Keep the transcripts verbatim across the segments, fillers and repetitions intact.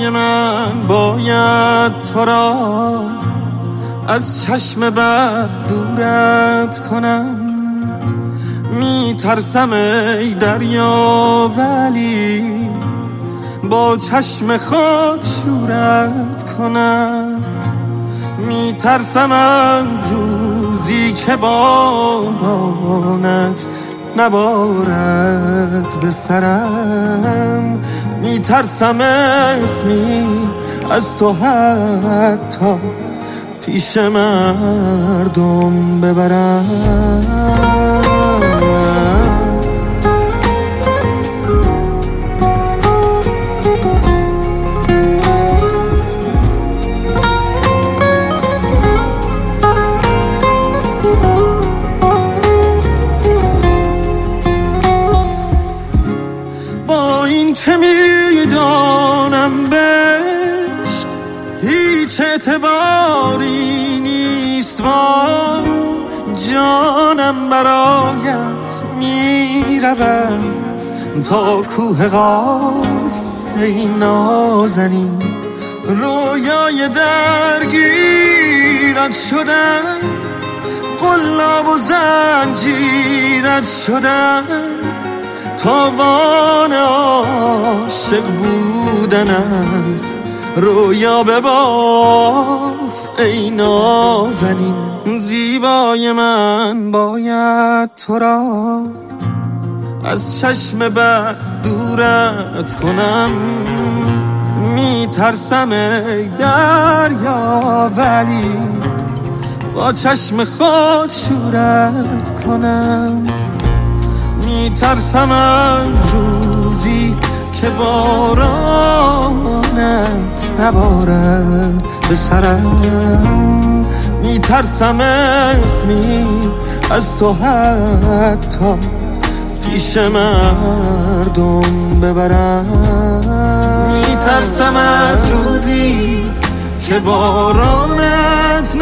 زیبای من باید تو را از چشم بد دورت کنم. میترسم ای دریا ولی با چشم خود شورت کنم. میترسم از روزی که بارانت نبارد به سرم. میترسم اسمی از تو حتی پیش مردم ببرم. با این که میدانم بهش هیچ اعتباری نیست، با جانم برایت میروم تا کوه قاف. ای نازنین رویای درگیرت شدم، قلاب و زنجیرت شدم. تاوان عاشق بودن است، رویا بباف ای نازنین. زیبای من باید تو را از چشم بد دورت کنم. میترسم ای دریا ولی با چشم خود شورت کنم. میترسم از روزی که بارانت نبارد به سرم. میترسم اسمی از تو حتی پیش مردم ببرم. میترسم از روزی که بارانت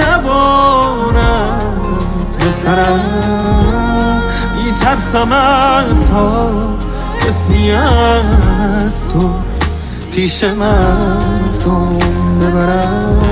نبارد به سرم. میترسم تا اسمی از تو پیش مردم ببرم.